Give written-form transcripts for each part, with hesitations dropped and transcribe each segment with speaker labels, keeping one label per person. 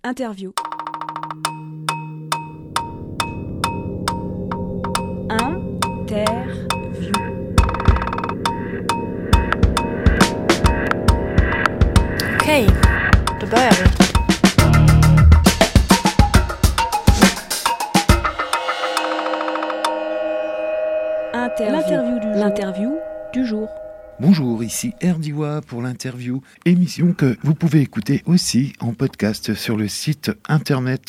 Speaker 1: Interview. Interview.
Speaker 2: Okej, då börjar vi.
Speaker 1: L'interview du jour.
Speaker 3: Bonjour, ici RDiwa pour l'interview, émission que vous pouvez écouter aussi en podcast sur le site internet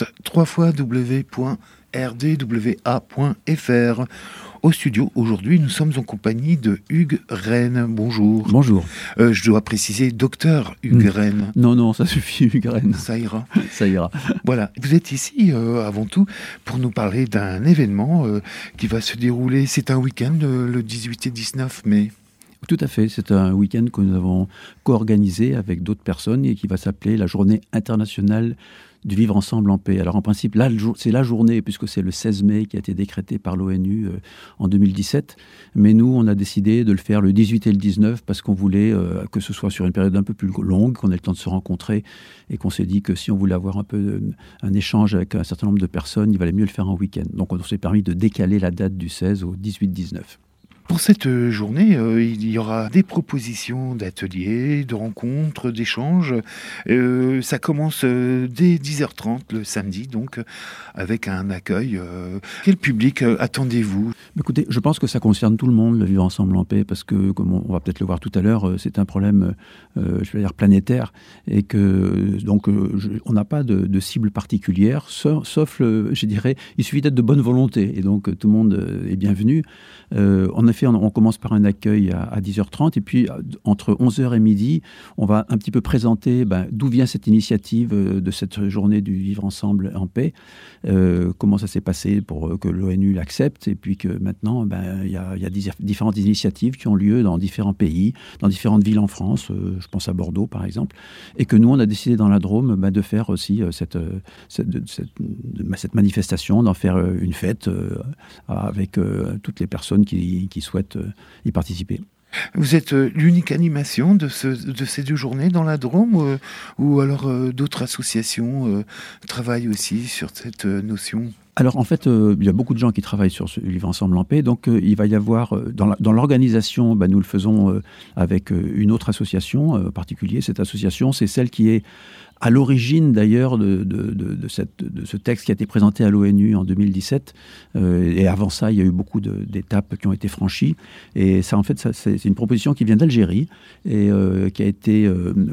Speaker 3: www.rdwa.fr. Au studio, aujourd'hui, nous sommes en compagnie de Hugues Rennes. Bonjour.
Speaker 4: Bonjour.
Speaker 3: Je dois préciser docteur Hugues Rennes.
Speaker 4: Non, ça suffit, Hugues Rennes.
Speaker 3: Ça ira.
Speaker 4: Ça ira.
Speaker 3: Voilà, vous êtes ici avant tout pour nous parler d'un événement qui va se dérouler, c'est un week-end le 18 et 19 mai.
Speaker 4: Tout à fait, c'est un week-end que nous avons co-organisé avec d'autres personnes et qui va s'appeler la Journée internationale du vivre ensemble en paix. Alors en principe, là, c'est la journée, puisque c'est le 16 mai qui a été décrété par l'ONU en 2017. Mais nous, on a décidé de le faire le 18 et le 19 parce qu'on voulait que ce soit sur une période un peu plus longue, qu'on ait le temps de se rencontrer et qu'on s'est dit que si on voulait avoir un peu un échange avec un certain nombre de personnes, il valait mieux le faire en week-end. Donc on s'est permis de décaler la date du 16 au 18-19.
Speaker 3: Pour cette journée, il y aura des propositions d'ateliers, de rencontres, d'échanges. Ça commence dès 10h30 le samedi, donc avec un accueil. Quel public attendez-vous ?
Speaker 4: Écoutez, je pense que ça concerne tout le monde, le vivre ensemble en paix, parce que, comme on va peut-être le voir tout à l'heure, c'est un problème, je vais dire, planétaire, et que donc on n'a pas de cible particulière, sauf, je dirais, il suffit d'être de bonne volonté, et donc tout le monde est bienvenu. En effet, on commence par un accueil à 10h30 et puis entre 11h et midi, on va un petit peu présenter d'où vient cette initiative de cette journée du vivre ensemble en paix, comment ça s'est passé pour que l'ONU l'accepte et puis que maintenant, il y a différentes initiatives qui ont lieu dans différents pays, dans différentes villes en France, je pense à Bordeaux par exemple, et que nous, on a décidé dans la Drôme de faire aussi cette manifestation, d'en faire une fête avec toutes les personnes qui souhaitent y participer.
Speaker 3: Vous êtes l'unique animation de ces deux journées dans la Drôme ou alors d'autres associations travaillent aussi sur cette notion ?
Speaker 4: Alors en fait, il y a beaucoup de gens qui travaillent sur ce Vivre ensemble en paix, donc il va y avoir, dans l'organisation, nous le faisons avec une autre association en particulier. Cette association, c'est celle qui est à l'origine d'ailleurs de ce texte qui a été présenté à l'ONU en 2017. Et avant ça, il y a eu beaucoup d'étapes qui ont été franchies. Et ça, en fait, c'est une proposition qui vient d'Algérie et qui a été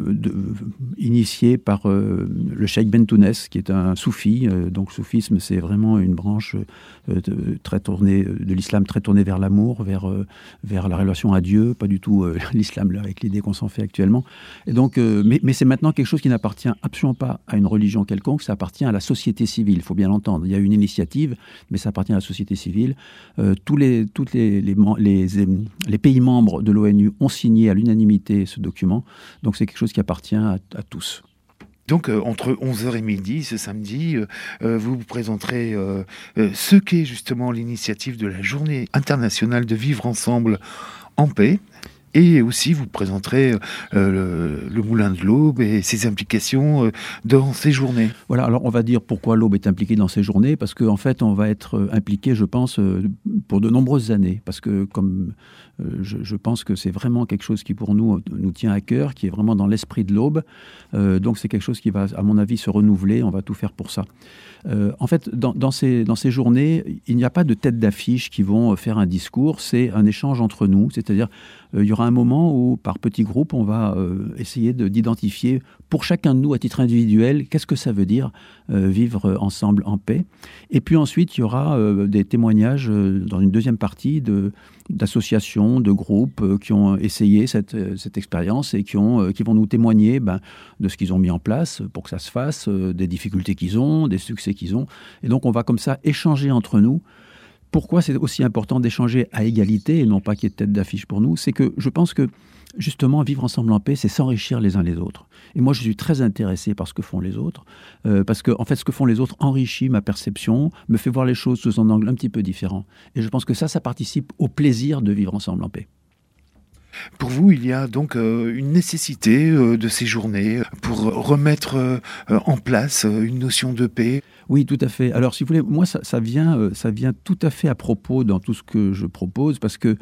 Speaker 4: initiée par le cheikh Bentounès, qui est un soufi. Donc le soufisme, c'est vraiment une branche très tournée de l'islam, très tournée vers l'amour, vers la relation à Dieu, pas du tout l'islam là, avec l'idée qu'on s'en fait actuellement. Et donc, mais c'est maintenant quelque chose qui n'appartient absolument pas à une religion quelconque, ça appartient à la société civile, il faut bien l'entendre. Il y a une initiative, mais ça appartient à la société civile. Tous les pays membres de l'ONU ont signé à l'unanimité ce document, donc c'est quelque chose qui appartient à tous.
Speaker 3: Donc, entre 11h et midi, ce samedi, vous présenterez ce qu'est justement l'initiative de la Journée internationale de vivre ensemble en paix. Et aussi, vous présenterez le Moulin de l'Aube et ses implications dans ces journées. Voilà,
Speaker 4: alors on va dire pourquoi l'Aube est impliquée dans ces journées, parce qu'en fait, on va être impliqué, je pense, pour de nombreuses années. Parce que comme je pense que c'est vraiment quelque chose qui, pour nous tient à cœur, qui est vraiment dans l'esprit de l'Aube. Donc c'est quelque chose qui va, à mon avis, se renouveler. On va tout faire pour ça. En fait, dans ces journées, il n'y a pas de tête d'affiche qui vont faire un discours. C'est un échange entre nous, c'est-à-dire il y aura un moment où, par petits groupes, on va essayer d'identifier pour chacun de nous, à titre individuel, qu'est-ce que ça veut dire vivre ensemble en paix. Et puis ensuite, il y aura des témoignages dans une deuxième partie d'associations, de groupes qui ont essayé cette expérience et qui vont nous témoigner de ce qu'ils ont mis en place pour que ça se fasse, des difficultés qu'ils ont, des succès qu'ils ont. Et donc, on va comme ça échanger entre nous. Pourquoi c'est aussi important d'échanger à égalité et non pas qu'il y ait de tête d'affiche pour nous ? C'est que je pense que, justement, vivre ensemble en paix, c'est s'enrichir les uns les autres. Et moi, je suis très intéressé par ce que font les autres, parce que, en fait, ce que font les autres enrichit ma perception, me fait voir les choses sous un angle un petit peu différent. Et je pense que ça participe au plaisir de vivre ensemble en paix.
Speaker 3: Pour vous, il y a donc une nécessité de ces journées pour remettre en place une notion de paix.
Speaker 4: Oui, tout à fait. Alors, si vous voulez, moi, ça vient tout à fait à propos dans tout ce que je propose, parce que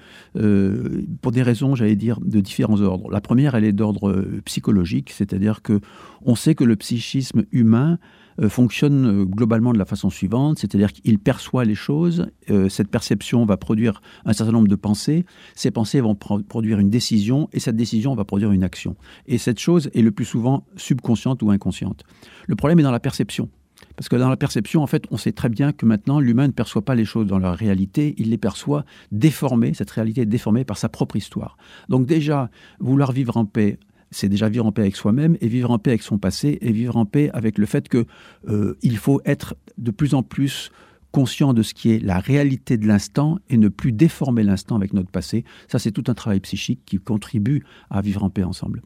Speaker 4: pour des raisons, j'allais dire, de différents ordres. La première, elle est d'ordre psychologique, c'est-à-dire que on sait que le psychisme humain fonctionne globalement de la façon suivante, c'est-à-dire qu'il perçoit les choses, cette perception va produire un certain nombre de pensées, ces pensées vont produire une décision, et cette décision va produire une action. Et cette chose est le plus souvent subconsciente ou inconsciente. Le problème est dans la perception. Parce que dans la perception, en fait, on sait très bien que maintenant, l'humain ne perçoit pas les choses dans leur réalité, il les perçoit déformées, cette réalité est déformée par sa propre histoire. Donc déjà, vouloir vivre en paix, c'est déjà vivre en paix avec soi-même, et vivre en paix avec son passé, et vivre en paix avec le fait qu'il faut être de plus en plus conscient de ce qui est la réalité de l'instant et ne plus déformer l'instant avec notre passé. Ça, c'est tout un travail psychique qui contribue à vivre en paix ensemble.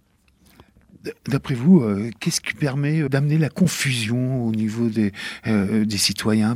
Speaker 3: D'après vous, qu'est-ce qui permet d'amener la confusion au niveau des citoyens ?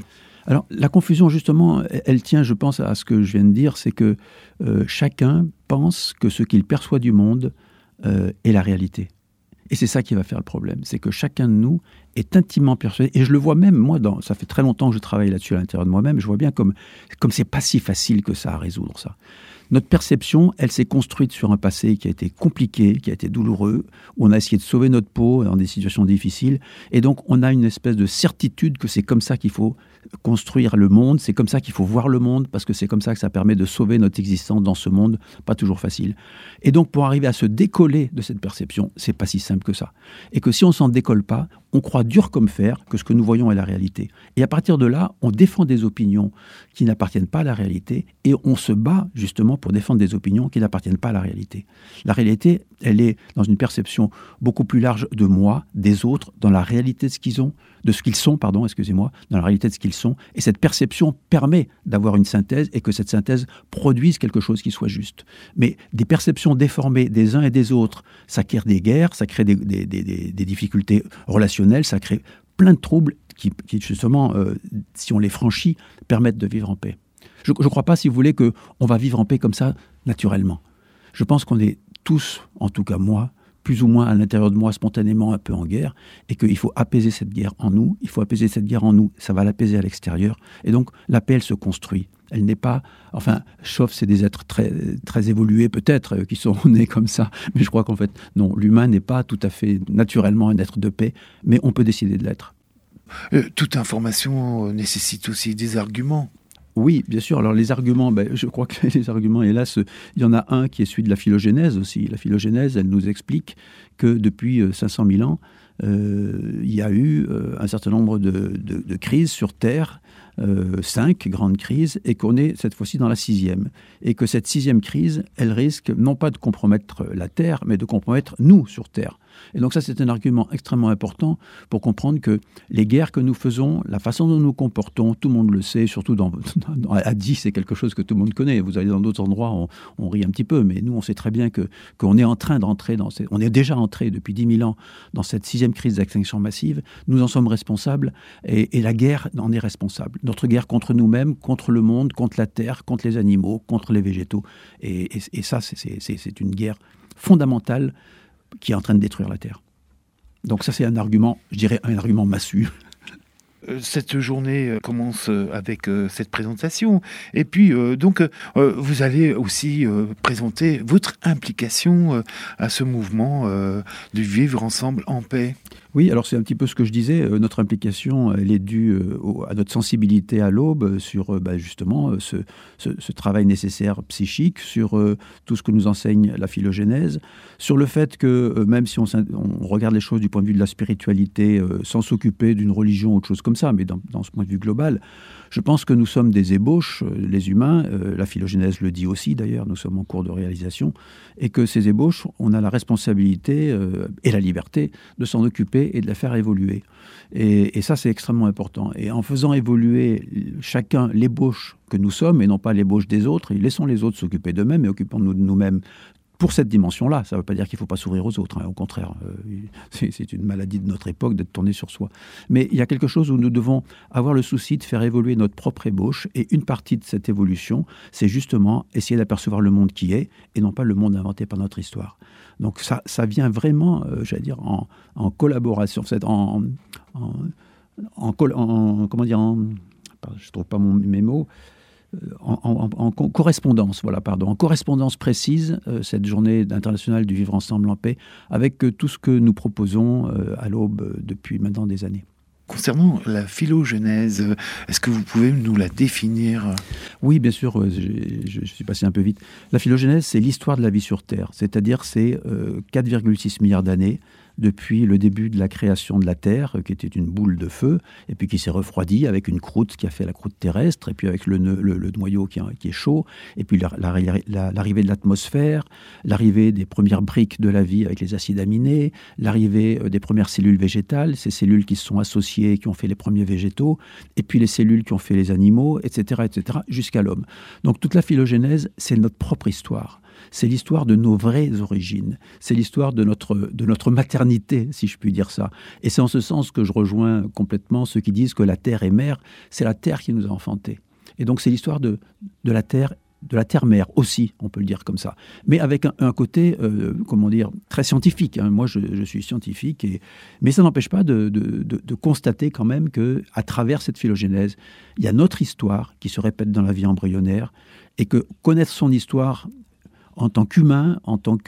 Speaker 4: Alors, la confusion, justement, elle tient, je pense, à ce que je viens de dire, c'est que chacun pense que ce qu'il perçoit du monde est la réalité. Et c'est ça qui va faire le problème, c'est que chacun de nous est intimement persuadé, et je le vois même, moi, ça fait très longtemps que je travaille là-dessus à l'intérieur de moi-même, je vois bien comme c'est pas si facile que ça à résoudre, ça. Notre perception, elle s'est construite sur un passé qui a été compliqué, qui a été douloureux, où on a essayé de sauver notre peau dans des situations difficiles. Et donc, on a une espèce de certitude que c'est comme ça qu'il faut construire le monde, c'est comme ça qu'il faut voir le monde, parce que c'est comme ça que ça permet de sauver notre existence dans ce monde, pas toujours facile. Et donc, pour arriver à se décoller de cette perception, c'est pas si simple que ça. Et que si on s'en décolle pas, on croit dur comme fer que ce que nous voyons est la réalité. Et à partir de là, on défend des opinions qui n'appartiennent pas à la réalité, et on se bat justement pour défendre des opinions qui n'appartiennent pas à la réalité. La réalité, elle est dans une perception beaucoup plus large de moi, des autres, dans la réalité de ce qu'ils sont, dans la réalité de ce qu'ils sont. Et cette perception permet d'avoir une synthèse et que cette synthèse produise quelque chose qui soit juste. Mais des perceptions déformées des uns et des autres, ça crée des guerres, ça crée des difficultés relationnelles, ça crée plein de troubles qui justement, si on les franchit, permettent de vivre en paix. Je ne crois pas, si vous voulez, qu'on va vivre en paix comme ça, naturellement. Je pense qu'on est tous, en tout cas moi, plus ou moins à l'intérieur de moi, spontanément un peu en guerre, et qu'il faut apaiser cette guerre en nous. Il faut apaiser cette guerre en nous, ça va l'apaiser à l'extérieur. Et donc, la paix, elle se construit. Elle n'est pas... Enfin, sauf c'est des êtres très, très évolués, peut-être, qui sont nés comme ça. Mais je crois qu'en fait, non, l'humain n'est pas tout à fait naturellement un être de paix, mais on peut décider de l'être.
Speaker 3: Toute information nécessite aussi des arguments.
Speaker 4: Oui, bien sûr. Alors les arguments, je crois que les arguments, hélas, il y en a un qui est celui de la phylogénèse aussi. La phylogénèse, elle nous explique que depuis 500 000 ans, il y a eu un certain nombre de crises sur Terre, 5 grandes crises, et qu'on est cette fois-ci dans la 6e. Et que cette 6e crise, elle risque non pas de compromettre la Terre, mais de compromettre nous sur Terre. Et donc ça, c'est un argument extrêmement important pour comprendre que les guerres que nous faisons, la façon dont nous nous comportons, tout le monde le sait, surtout à 10, c'est quelque chose que tout le monde connaît. Vous allez dans d'autres endroits, on rit un petit peu, mais nous, on sait très bien qu'on est en train d'entrer on est déjà entré depuis 10 000 ans dans cette 6e crise d'extinction massive. Nous en sommes responsables et la guerre en est responsable. Notre guerre contre nous-mêmes, contre le monde, contre la terre, contre les animaux, contre les végétaux. Et ça, c'est une guerre fondamentale qui est en train de détruire la Terre. Donc ça, c'est un argument, je dirais, un argument massu.
Speaker 3: Cette journée commence avec cette présentation. Et puis, vous allez aussi présenter votre implication à ce mouvement de vivre ensemble en paix.
Speaker 4: Oui, alors c'est un petit peu ce que je disais. Notre implication, elle est due à notre sensibilité à l'aube sur justement ce travail nécessaire psychique, sur tout ce que nous enseigne la phylogénèse, sur le fait que même si on regarde les choses du point de vue de la spiritualité, sans s'occuper d'une religion ou autre chose comme ça, mais dans ce point de vue global, je pense que nous sommes des ébauches, les humains, la phylogénèse le dit aussi d'ailleurs, nous sommes en cours de réalisation, et que ces ébauches, on a la responsabilité et la liberté de s'en occuper et de la faire évoluer. Et ça, c'est extrêmement important. Et en faisant évoluer chacun l'ébauche que nous sommes, et non pas l'ébauche des autres, et laissons les autres s'occuper d'eux-mêmes, et occupons-nous de nous-mêmes pour cette dimension-là. Ça ne veut pas dire qu'il ne faut pas s'ouvrir aux autres, hein. Au contraire, c'est une maladie de notre époque d'être tourné sur soi. Mais il y a quelque chose où nous devons avoir le souci de faire évoluer notre propre ébauche, et une partie de cette évolution, c'est justement essayer d'apercevoir le monde qui est, et non pas le monde inventé par notre histoire. Donc ça vient vraiment, j'allais dire, en collaboration, je trouve pas mes mots, en correspondance, en correspondance précise, cette journée internationale du vivre ensemble en paix, avec tout ce que nous proposons à l'Aube depuis maintenant des années.
Speaker 3: Concernant la phylogénèse, est-ce que vous pouvez nous la définir ?
Speaker 4: Oui, bien sûr, je suis passé un peu vite. La phylogénèse, c'est l'histoire de la vie sur Terre, c'est-à-dire c'est 4,6 milliards d'années depuis le début de la création de la Terre, qui était une boule de feu, et puis qui s'est refroidie avec une croûte qui a fait la croûte terrestre, et puis avec le noyau qui est chaud, et puis l'arrivée de l'atmosphère, l'arrivée des premières briques de la vie avec les acides aminés, l'arrivée des premières cellules végétales, ces cellules qui se sont associées, qui ont fait les premiers végétaux, et puis les cellules qui ont fait les animaux, etc., jusqu'à l'homme. Donc toute la phylogénèse, c'est notre propre histoire. C'est l'histoire de nos vraies origines. C'est l'histoire de notre maternité, si je puis dire ça. Et c'est en ce sens que je rejoins complètement ceux qui disent que la Terre est mère. C'est la Terre qui nous a enfantés. Et donc c'est l'histoire de la Terre, de la Terre-mère aussi, on peut le dire comme ça. Mais avec un côté, très scientifique. Hein. Moi, je suis scientifique. Mais ça n'empêche pas de constater quand même qu'à travers cette phylogénèse, il y a notre histoire qui se répète dans la vie embryonnaire, et que connaître son histoire en tant qu'humain, en tant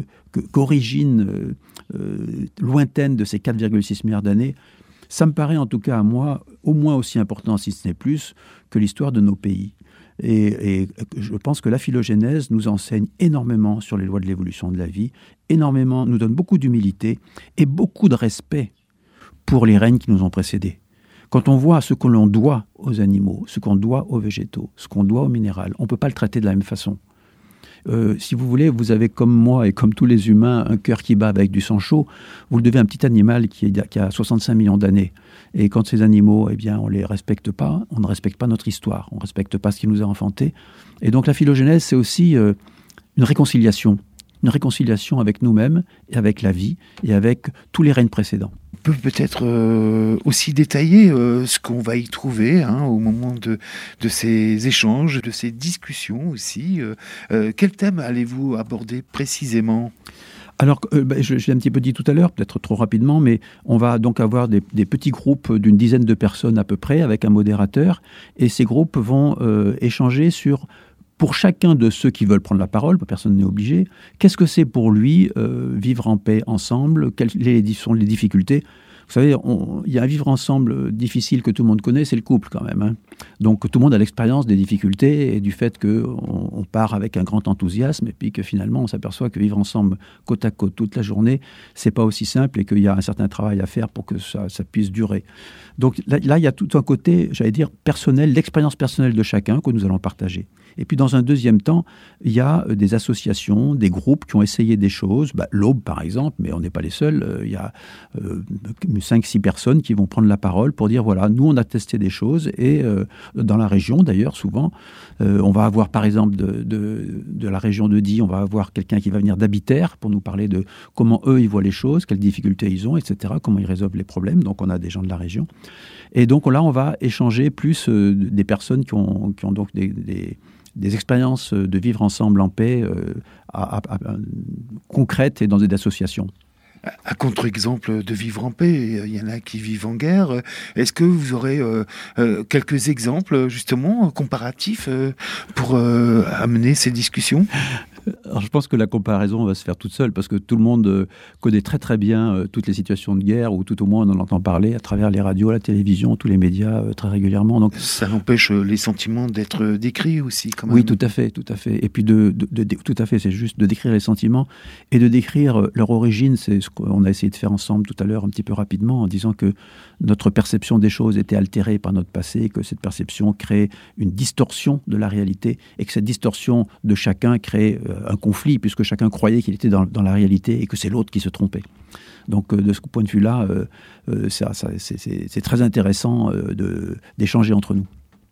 Speaker 4: qu'origine lointaine de ces 4,6 milliards d'années, ça me paraît en tout cas à moi au moins aussi important, si ce n'est plus, que l'histoire de nos pays. Et je pense que la phylogénèse nous enseigne énormément sur les lois de l'évolution de la vie, énormément, nous donne beaucoup d'humilité et beaucoup de respect pour les règnes qui nous ont précédés. Quand on voit ce que l'on doit aux animaux, ce qu'on doit aux végétaux, ce qu'on doit au minéral, on ne peut pas le traiter de la même façon. Si vous voulez, vous avez comme moi et comme tous les humains un cœur qui bat avec du sang chaud. Vous le devez à un petit animal qui a 65 millions d'années. Et quand ces animaux, on ne les respecte pas, on ne respecte pas notre histoire, on ne respecte pas ce qui nous a enfantés. Et donc la phylogénèse, c'est aussi une réconciliation avec nous-mêmes et avec la vie et avec tous les règnes précédents.
Speaker 3: On peut peut-être aussi détailler ce qu'on va y trouver au moment de ces échanges, de ces discussions aussi. Quel thème allez-vous aborder précisément ?
Speaker 4: Alors, je l'ai un petit peu dit tout à l'heure, peut-être trop rapidement, mais on va donc avoir des petits groupes d'une dizaine de personnes à peu près, avec un modérateur, et ces groupes vont échanger sur, pour chacun de ceux qui veulent prendre la parole, personne n'est obligé, qu'est-ce que c'est pour lui vivre en paix ensemble, quelles sont les difficultés. Vous savez, il y a un vivre ensemble difficile que tout le monde connaît, c'est le couple quand même. Hein. Donc tout le monde a l'expérience des difficultés et du fait qu'on part avec un grand enthousiasme et puis que finalement on s'aperçoit que vivre ensemble côte à côte toute la journée, c'est pas aussi simple et qu'il y a un certain travail à faire pour que ça puisse durer. Donc là, il y a tout un côté, j'allais dire, personnel, l'expérience personnelle de chacun que nous allons partager. Et puis dans un deuxième temps, il y a des associations, des groupes qui ont essayé des choses. L'Aube par exemple, mais on n'est pas les seuls. Il y a 5-6 personnes qui vont prendre la parole pour dire voilà, nous on a testé des choses et dans la région d'ailleurs souvent, on va avoir par exemple de la région de Die, on va avoir quelqu'un qui va venir d'Habiter pour nous parler de comment eux ils voient les choses, quelles difficultés ils ont, etc., comment ils résolvent les problèmes. Donc on a des gens de la région. Et donc là on va échanger plus des personnes qui ont donc des expériences de vivre ensemble en paix concrètes et dans des associations.
Speaker 3: À contre-exemple de vivre en paix, il y en a qui vivent en guerre. Est-ce que vous aurez quelques exemples justement comparatifs pour amener ces discussions ?
Speaker 4: Alors, je pense que la comparaison va se faire toute seule parce que tout le monde connaît très très bien toutes les situations de guerre, ou tout au moins on en entend parler à travers les radios, la télévision, tous les médias très régulièrement. Donc,
Speaker 3: ça empêche les sentiments d'être décrits aussi quand même.
Speaker 4: Oui, tout à fait. Et puis tout à fait, c'est juste de décrire les sentiments et de décrire leur origine. C'est ce qu'on a essayé de faire ensemble tout à l'heure un petit peu rapidement en disant que notre perception des choses était altérée par notre passé, que cette perception crée une distorsion de la réalité et que cette distorsion de chacun crée un conflit puisque chacun croyait qu'il était dans la réalité et que c'est l'autre qui se trompait. Donc de ce point de vue-là, c'est très intéressant d'échanger entre nous.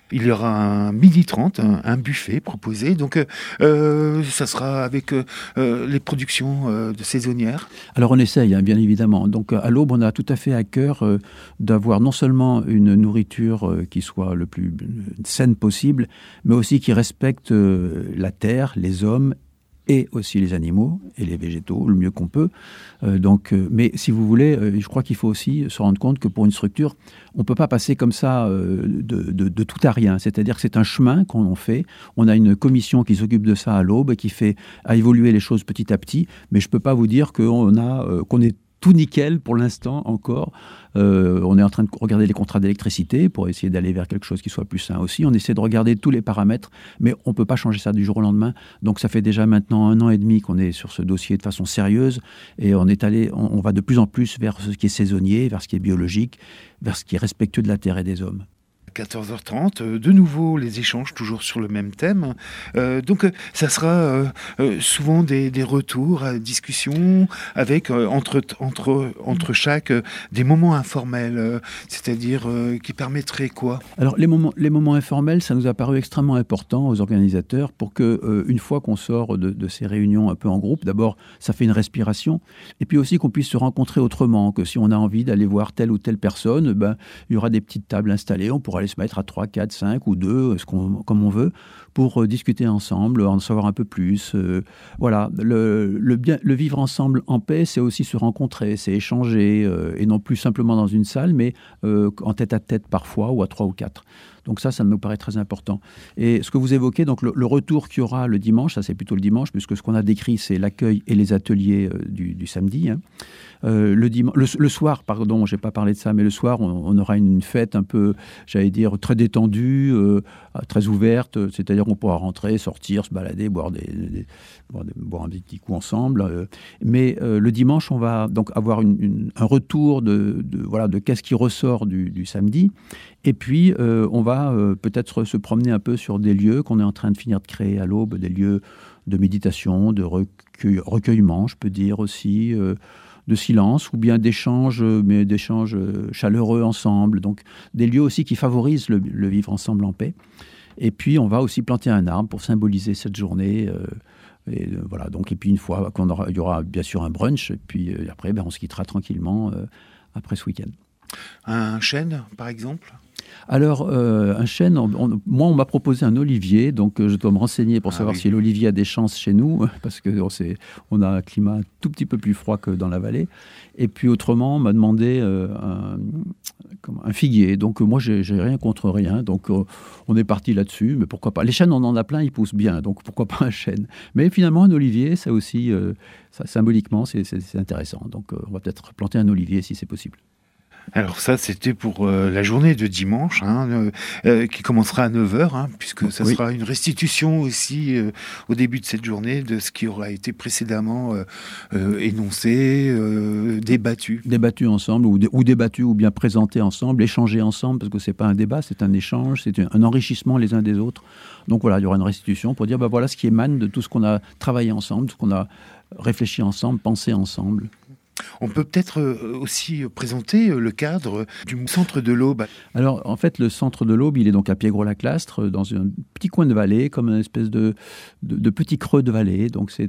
Speaker 3: Il y aura un 12h30, un buffet proposé. Donc, ça sera avec les productions de saisonnières.
Speaker 4: Alors, on essaye, bien évidemment. Donc, à l'Aube, on a tout à fait à cœur d'avoir non seulement une nourriture qui soit le plus saine possible, mais aussi qui respecte la terre, les hommes et aussi les animaux et les végétaux, le mieux qu'on peut. Mais si vous voulez, je crois qu'il faut aussi se rendre compte que pour une structure, on ne peut pas passer comme ça de tout à rien. C'est-à-dire que c'est un chemin qu'on fait. On a une commission qui s'occupe de ça à l'Aube et qui fait à évoluer les choses petit à petit. Mais je ne peux pas vous dire qu'on est tout nickel pour l'instant encore. On est en train de regarder les contrats d'électricité pour essayer d'aller vers quelque chose qui soit plus sain aussi. On essaie de regarder tous les paramètres, mais on ne peut pas changer ça du jour au lendemain. Donc ça fait déjà maintenant 1 an et demi qu'on est sur ce dossier de façon sérieuse et on va de plus en plus vers ce qui est saisonnier, vers ce qui est biologique, vers ce qui est respectueux de la terre et des hommes.
Speaker 3: 14h30, de nouveau les échanges toujours sur le même thème. Donc ça sera souvent des retours, discussions avec entre chaque des moments informels, c'est-à-dire qui permettraient quoi?
Speaker 4: Alors les moments informels, ça nous a paru extrêmement important aux organisateurs pour que une fois qu'on sort de ces réunions un peu en groupe, d'abord ça fait une respiration et puis aussi qu'on puisse se rencontrer autrement, que si on a envie d'aller voir telle ou telle personne, il y aura des petites tables installées, on pourra aller se mettre à 3, 4, 5 ou 2, comme on veut, pour discuter ensemble, en savoir un peu plus. Voilà, le vivre ensemble en paix, c'est aussi se rencontrer, c'est échanger, et non plus simplement dans une salle, mais en tête à tête parfois, ou à 3 ou 4. Donc ça me paraît très important. Et ce que vous évoquez, donc le retour qu'il y aura le dimanche, ça c'est plutôt le dimanche, puisque ce qu'on a décrit, c'est l'accueil et les ateliers du samedi. Le soir, pardon, je n'ai pas parlé de ça, mais le soir, on aura une fête un peu, j'allais dire, très détendue, très ouverte, c'est-à-dire qu'on pourra rentrer, sortir, se balader, boire un petit coup ensemble. Mais le dimanche, on va donc avoir un retour de qu'est-ce qui ressort du samedi. Et puis, on va peut-être se promener un peu sur des lieux qu'on est en train de finir de créer à l'Aube, des lieux de méditation, de recueillement, je peux dire aussi, de silence ou bien d'échanges, mais d'échanges chaleureux ensemble. Donc, des lieux aussi qui favorisent le vivre ensemble en paix. Et puis, on va aussi planter un arbre pour symboliser cette journée. Et puis une fois il y aura bien sûr un brunch. Et puis après, on se quittera tranquillement après ce week-end.
Speaker 3: Un chêne, par exemple ?
Speaker 4: Alors, un chêne, moi, on m'a proposé un olivier, donc je dois me renseigner pour savoir si l'olivier a des chances chez nous, parce qu'on a un climat un tout petit peu plus froid que dans la vallée. Et puis, autrement, on m'a demandé un figuier. Donc, moi, j'ai rien contre rien. Donc, on est parti là-dessus, mais pourquoi pas. Les chênes, on en a plein, ils poussent bien, donc pourquoi pas un chêne. Mais finalement, un olivier, ça aussi, symboliquement, c'est intéressant. Donc, on va peut-être planter un olivier si c'est possible.
Speaker 3: Alors ça, c'était pour la journée de dimanche, qui commencera à 9h, puisque ça sera une restitution aussi au début de cette journée de ce qui aura été précédemment énoncé, débattu.
Speaker 4: Débattu ensemble, ou débattu, ou bien présenté ensemble, échangé ensemble, parce que c'est pas un débat, c'est un échange, c'est un enrichissement les uns des autres. Donc voilà, il y aura une restitution pour dire, voilà ce qui émane de tout ce qu'on a travaillé ensemble, tout ce qu'on a réfléchi ensemble, pensé ensemble.
Speaker 3: On peut peut-être aussi présenter le cadre du centre de l'Aube.
Speaker 4: Alors, en fait, le centre de l'Aube, il est donc à Piégreux-Laclastre, dans un petit coin de vallée, comme une espèce de petit creux de vallée. Donc, c'est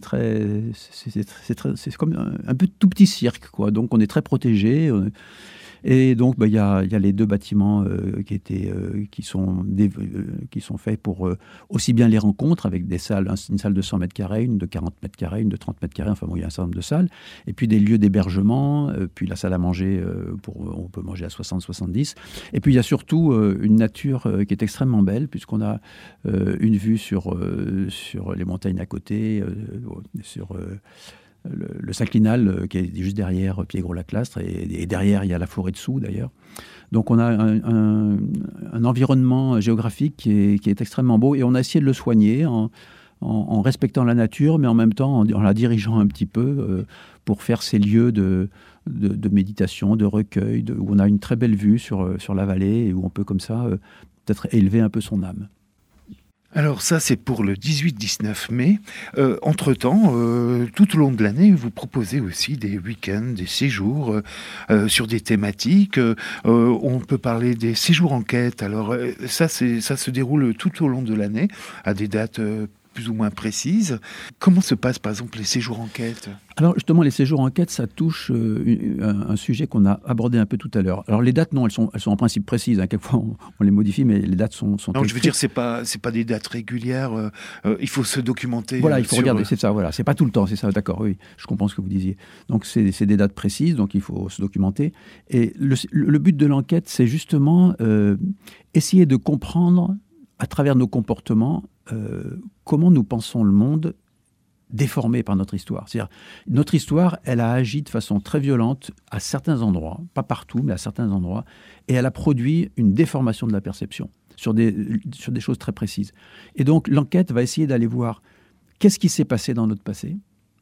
Speaker 4: comme un peu tout petit cirque, quoi. Donc, on est très protégé. Et donc, il y a les 2 bâtiments qui sont faits pour aussi bien les rencontres avec des salles, une salle de 100 mètres carrés, une de 40 mètres carrés, une de 30 mètres carrés, il y a un certain nombre de salles, et puis des lieux d'hébergement, puis la salle à manger, on peut manger à 60-70. Et puis il y a surtout une nature qui est extrêmement belle, puisqu'on a une vue sur les montagnes à côté, sur le Saclinal qui est juste derrière Piégreux-Laclastre, et derrière il y a la forêt de Soux d'ailleurs. Donc on a un environnement géographique qui est extrêmement beau, et on a essayé de le soigner en respectant la nature, mais en même temps en la dirigeant un petit peu pour faire ces lieux de méditation, de recueil, où on a une très belle vue sur la vallée, et où on peut comme ça peut-être élever un peu son âme.
Speaker 3: Alors ça, c'est pour le 18-19 mai. Entre-temps, tout au long de l'année, vous proposez aussi des week-ends, des séjours sur des thématiques. On peut parler des séjours enquête. Alors ça se déroule tout au long de l'année, à des dates plus ou moins précises. Comment se passent, par exemple, les séjours enquête ?
Speaker 4: Alors justement, les séjours enquête, ça touche un sujet qu'on a abordé un peu tout à l'heure. Alors les dates, non, elles sont en principe précises. Quelquefois, on les modifie, mais les dates sont
Speaker 3: non, je veux dire, c'est pas des dates régulières. Il faut se documenter.
Speaker 4: Voilà, il faut regarder, c'est ça. Voilà, c'est pas tout le temps, c'est ça. D'accord, oui, je comprends ce que vous disiez. Donc c'est des dates précises, donc il faut se documenter. Et le but de l'enquête, c'est justement essayer de comprendre à travers nos comportements comment nous pensons le monde déformé par notre histoire. C'est-à-dire, notre histoire, elle a agi de façon très violente à certains endroits, pas partout, mais à certains endroits, et elle a produit une déformation de la perception sur des choses très précises. Et donc, l'enquête va essayer d'aller voir qu'est-ce qui s'est passé dans notre passé,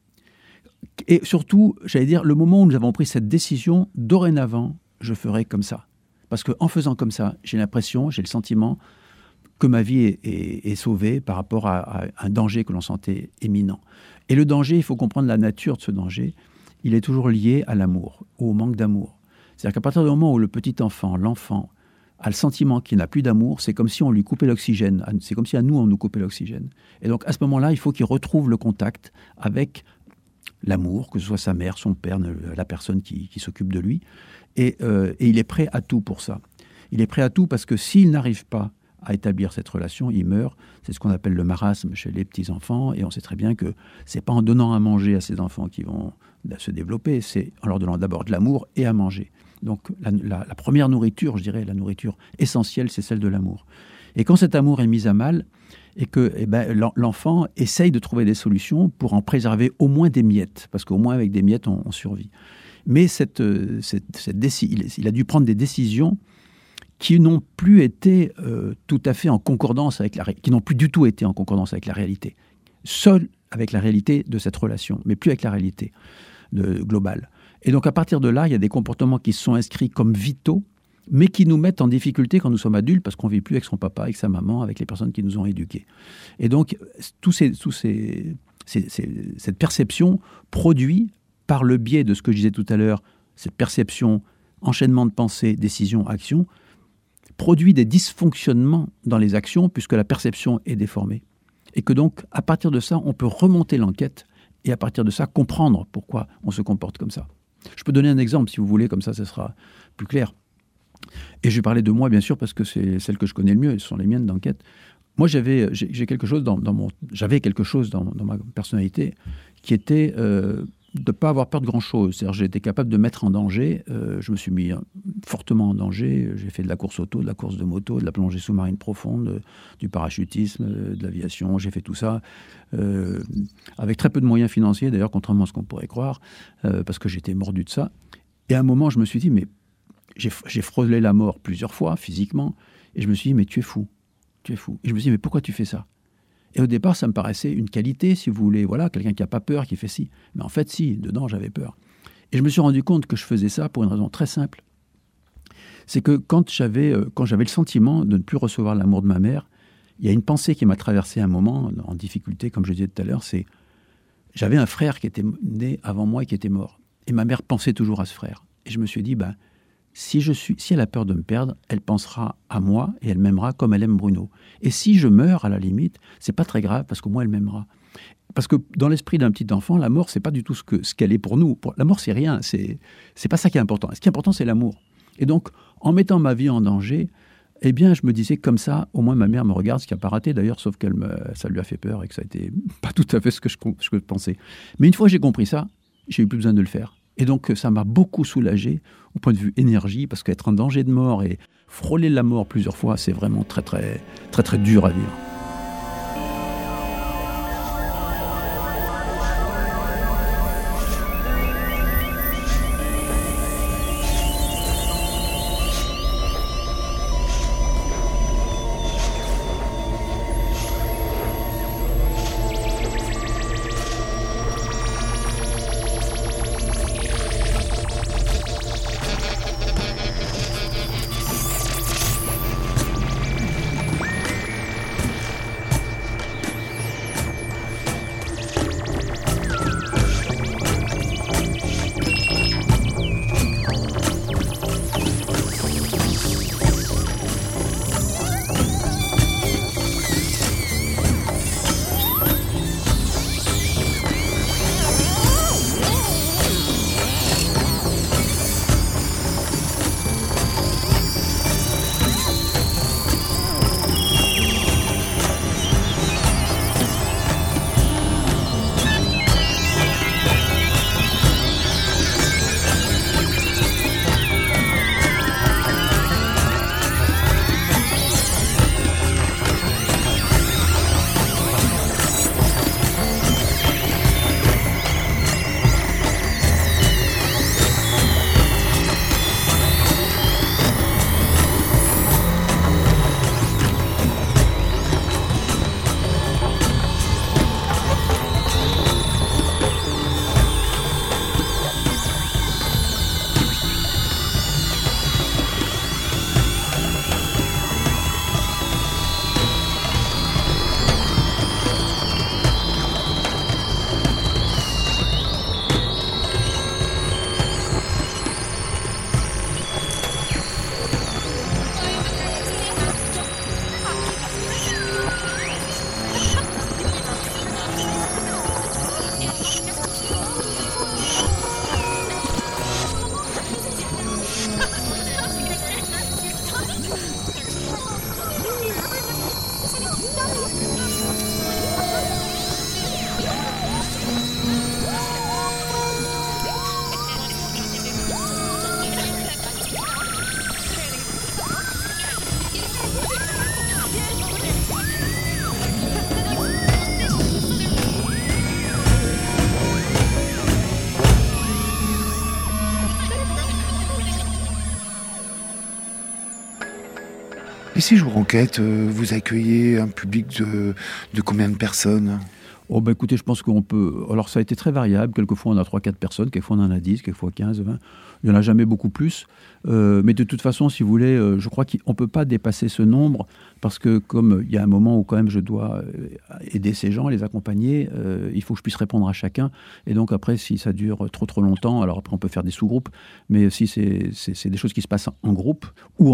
Speaker 4: et surtout, j'allais dire, le moment où nous avons pris cette décision, dorénavant, je ferai comme ça. Parce qu'en faisant comme ça, j'ai l'impression, j'ai le sentiment que ma vie est sauvée par rapport à un danger que l'on sentait imminent. Et le danger, il faut comprendre la nature de ce danger, il est toujours lié à l'amour, au manque d'amour. C'est-à-dire qu'à partir du moment où le petit enfant, l'enfant, a le sentiment qu'il n'a plus d'amour, c'est comme si on lui coupait l'oxygène, c'est comme si à nous, on nous coupait l'oxygène. Et donc à ce moment-là, il faut qu'il retrouve le contact avec l'amour, que ce soit sa mère, son père, la personne qui s'occupe de lui, et il est prêt à tout pour ça. Il est prêt à tout parce que s'il n'arrive pas à établir cette relation, il meurt. C'est ce qu'on appelle le marasme chez les petits-enfants. Et on sait très bien que ce n'est pas en donnant à manger à ces enfants qui vont se développer, c'est en leur donnant d'abord de l'amour et à manger. Donc la première nourriture, je dirais, la nourriture essentielle, c'est celle de l'amour. Et quand cet amour est mis à mal, et que l'enfant essaye de trouver des solutions pour en préserver au moins des miettes, parce qu'au moins avec des miettes, on survit. Mais il a dû prendre des décisions qui n'ont plus été tout à fait en concordance avec qui n'ont plus du tout été en concordance avec la réalité. Seul avec la réalité de cette relation, mais plus avec la réalité globale. Et donc à partir de là, il y a des comportements qui sont inscrits comme vitaux, mais qui nous mettent en difficulté quand nous sommes adultes, parce qu'on ne vit plus avec son papa, avec sa maman, avec les personnes qui nous ont éduqués. Et donc cette perception produit, par le biais de ce que je disais tout à l'heure, cette perception, enchaînement de pensées, décisions, actions, produit des dysfonctionnements dans les actions puisque la perception est déformée. Et que donc, à partir de ça, on peut remonter l'enquête et à partir de ça, comprendre pourquoi on se comporte comme ça. Je peux donner un exemple, si vous voulez, comme ça, ce sera plus clair. Et je vais parler de moi, bien sûr, parce que c'est celle que je connais le mieux, ce sont les miennes d'enquête. Moi, j'avais quelque chose dans ma personnalité qui était de ne pas avoir peur de grand-chose. C'est-à-dire, j'étais capable de mettre en danger. Je me suis mis fortement en danger. J'ai fait de la course auto, de la course de moto, de la plongée sous-marine profonde, du parachutisme, de l'aviation. J'ai fait tout ça avec très peu de moyens financiers, d'ailleurs, contrairement à ce qu'on pourrait croire, parce que j'étais mordu de ça. Et à un moment, je me suis dit, mais j'ai frôlé la mort plusieurs fois, physiquement, et je me suis dit, mais tu es fou. Et je me suis dit, mais pourquoi tu fais ça ? Et au départ, ça me paraissait une qualité, si vous voulez. Voilà, quelqu'un qui n'a pas peur, qui fait ci. Mais en fait, si, dedans, j'avais peur. Et je me suis rendu compte que je faisais ça pour une raison très simple. C'est que quand j'avais le sentiment de ne plus recevoir l'amour de ma mère, il y a une pensée qui m'a traversé un moment, en difficulté, comme je disais tout à l'heure, c'est... J'avais un frère qui était né avant moi et qui était mort. Et ma mère pensait toujours à ce frère. Et je me suis dit, si elle a peur de me perdre, elle pensera à moi et elle m'aimera comme elle aime Bruno. Et si je meurs, à la limite, c'est pas très grave parce qu'au moins elle m'aimera. Parce que dans l'esprit d'un petit enfant, la mort, c'est pas du tout ce qu'elle est pour nous. La mort, c'est rien. C'est pas ça qui est important. Ce qui est important, c'est l'amour. Et donc, en mettant ma vie en danger, eh bien, je me disais comme ça, au moins ma mère me regarde, ce qui n'a pas raté d'ailleurs, sauf que ça lui a fait peur et que ça a été pas tout à fait ce que je pensais. Mais une fois que j'ai compris ça, j'ai eu plus besoin de le faire. Et donc, ça m'a beaucoup soulagé au point de vue énergie, parce qu'être en danger de mort et frôler la mort plusieurs fois, c'est vraiment très, très, très, très dur à vivre.
Speaker 3: Ici, Jour Enquête, vous accueillez un public de combien de personnes ?
Speaker 4: Oh ben écoutez, je pense qu'on peut... Alors ça a été très variable, quelquefois on a 3-4 personnes, quelquefois on en a 10, quelquefois 15, 20, il n'y en a jamais beaucoup plus. Mais de toute façon, si vous voulez, je crois qu'on ne peut pas dépasser ce nombre, parce que comme il y a un moment où quand même je dois aider ces gens, les accompagner, il faut que je puisse répondre à chacun. Et donc après, si ça dure trop longtemps, alors après on peut faire des sous-groupes, mais si c'est des choses qui se passent en groupe, ou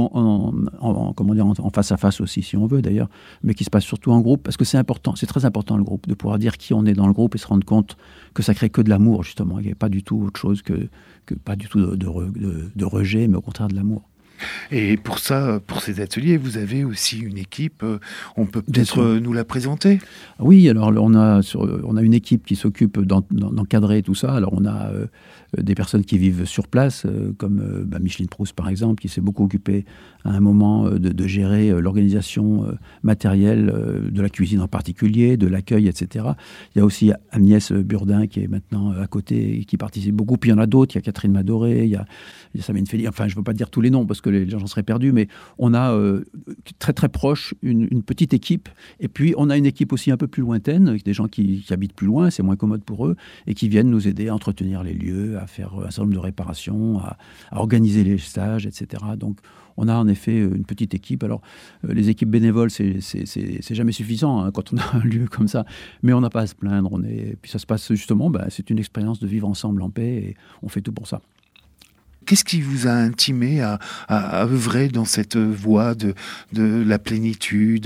Speaker 4: en face à face aussi, si on veut d'ailleurs, mais qui se passent surtout en groupe, parce que c'est important, c'est très important le groupe, de pouvoir dire qui on est dans le groupe et se rendre compte que ça crée que de l'amour, justement. Il n'y a pas du tout autre chose que pas du tout de rejet, mais au contraire de l'amour.
Speaker 3: Et pour ça, pour ces ateliers, vous avez aussi une équipe. On peut peut-être nous la présenter ?
Speaker 4: Oui, alors on a une équipe qui s'occupe d'encadrer tout ça. Alors on a des personnes qui vivent sur place, comme Micheline Proust par exemple, qui s'est beaucoup occupée à un moment de gérer l'organisation matérielle de la cuisine en particulier, de l'accueil, etc. Il y a aussi Agnès Burdin qui est maintenant à côté et qui participe beaucoup. Puis il y en a d'autres. Il y a Catherine Madoré, il y a Sabine Félix. Enfin, je ne veux pas dire tous les noms parce que les gens seraient perdus, mais on a très très proche une petite équipe. Et puis on a une équipe aussi un peu plus lointaine, avec des gens qui habitent plus loin, c'est moins commode pour eux, et qui viennent nous aider à entretenir les lieux, à faire un certain nombre de réparations, à organiser les stages, etc. Donc on a en effet une petite équipe. Alors les équipes bénévoles, c'est jamais suffisant hein, quand on a un lieu comme ça, mais on n'a pas à se plaindre. Puis ça se passe justement, c'est une expérience de vivre ensemble en paix, et on fait tout pour ça.
Speaker 3: Qu'est-ce qui vous a intimé à œuvrer dans cette voie de la plénitude ?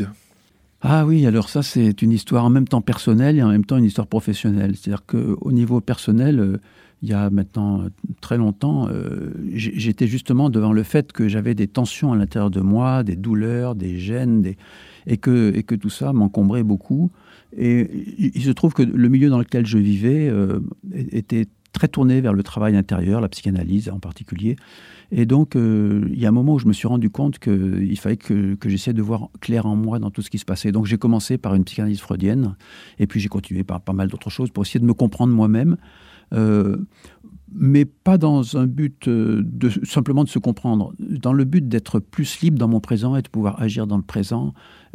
Speaker 4: Ah oui, alors ça c'est une histoire en même temps personnelle et en même temps une histoire professionnelle. C'est-à-dire qu'au niveau personnel, il y a maintenant très longtemps, j'étais justement devant le fait que j'avais des tensions à l'intérieur de moi, des douleurs, des gênes, et que tout ça m'encombrait beaucoup. Et il se trouve que le milieu dans lequel je vivais était très tourné vers le travail intérieur, la psychanalyse en particulier. Et donc, il y a un moment où je me suis rendu compte qu'il fallait que j'essaie de voir clair en moi dans tout ce qui se passait. Donc, j'ai commencé par une psychanalyse freudienne, et puis j'ai continué par pas mal d'autres choses pour essayer de me comprendre moi-même, mais pas dans un but simplement de se comprendre, dans le but d'être plus libre dans mon présent et de pouvoir agir dans le présent,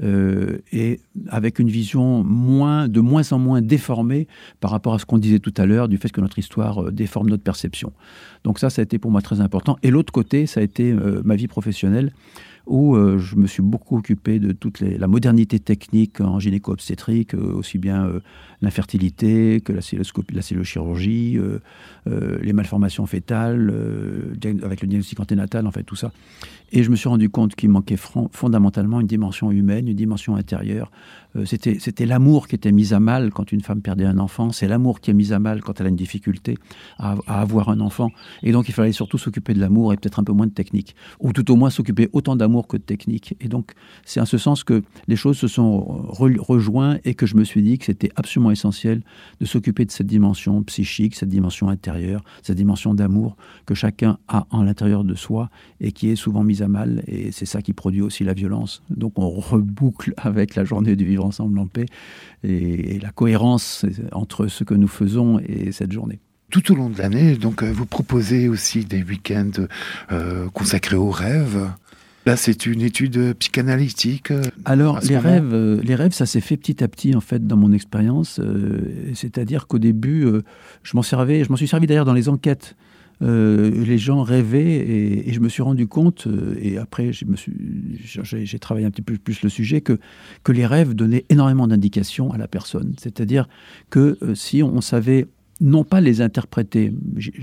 Speaker 4: et avec une vision de moins en moins déformée par rapport à ce qu'on disait tout à l'heure, du fait que notre histoire déforme notre perception. Donc ça a été pour moi très important. Et l'autre côté, ça a été ma vie professionnelle, où je me suis beaucoup occupé de toute la modernité technique en gynéco-obstétrique, aussi bien l'infertilité que la cellullochirurgie, les malformations fétales, avec le diagnostic anténatal, en fait, tout ça. Et je me suis rendu compte qu'il manquait fondamentalement une dimension humaine, une dimension intérieure. C'était l'amour qui était mis à mal quand une femme perdait un enfant. C'est l'amour qui est mis à mal quand elle a une difficulté à avoir un enfant. Et donc, il fallait surtout s'occuper de l'amour et peut-être un peu moins de technique. Ou tout au moins s'occuper autant d'amour que de technique. Et donc, c'est en ce sens que les choses se sont rejointes et que je me suis dit que c'était absolument essentiel de s'occuper de cette dimension psychique, cette dimension intérieure, cette dimension d'amour que chacun a en l'intérieur de soi et qui est souvent mise à mal. Et c'est ça qui produit aussi la violence. Donc, on reboucle avec la journée du vivre ensemble en paix et la cohérence entre ce que nous faisons et cette journée.
Speaker 3: Tout au long de l'année, donc, vous proposez aussi des week-ends consacrés aux rêves. Là, c'est une étude psychanalytique.
Speaker 4: Alors, les rêves, ça s'est fait petit à petit, en fait, dans mon expérience. C'est-à-dire qu'au début, je m'en suis servi d'ailleurs dans les enquêtes. Les gens rêvaient et je me suis rendu compte, et après j'ai travaillé un petit peu plus le sujet, que les rêves donnaient énormément d'indications à la personne. C'est-à-dire que si on savait non pas les interpréter,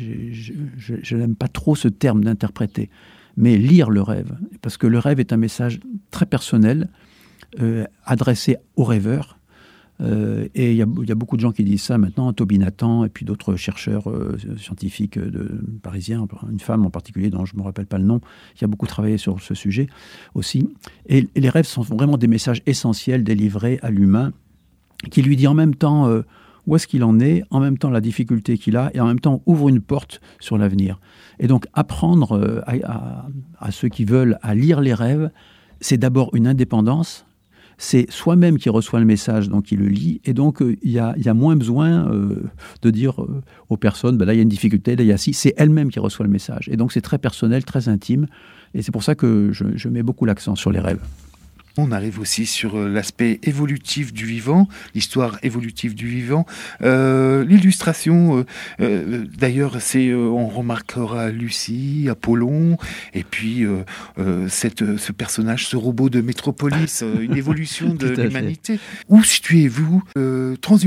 Speaker 4: je n'aime pas trop ce terme d'interpréter, mais lire le rêve, parce que le rêve est un message très personnel, adressé au rêveur. Et il y a beaucoup de gens qui disent ça maintenant, Toby Nathan et puis d'autres chercheurs scientifiques parisiens, une femme en particulier dont je ne me rappelle pas le nom, qui a beaucoup travaillé sur ce sujet aussi. Et les rêves sont vraiment des messages essentiels délivrés à l'humain, qui lui dit en même temps où est-ce qu'il en est, en même temps la difficulté qu'il a, et en même temps ouvre une porte sur l'avenir. Et donc apprendre à ceux qui veulent à lire les rêves, c'est d'abord une indépendance. C'est soi-même qui reçoit le message, donc qui le lit, et donc il y a moins besoin de dire aux personnes, là il y a une difficulté, là il y a ci, c'est elle-même qui reçoit le message. Et donc c'est très personnel, très intime, et c'est pour ça que je mets beaucoup l'accent sur les rêves.
Speaker 3: On arrive aussi sur l'aspect évolutif du vivant, l'histoire évolutive du vivant. L'illustration, d'ailleurs, on remarquera Lucie, Apollon, et puis ce personnage, ce robot de Métropolis, une évolution de l'humanité. Où situez-vous transhumanisme ?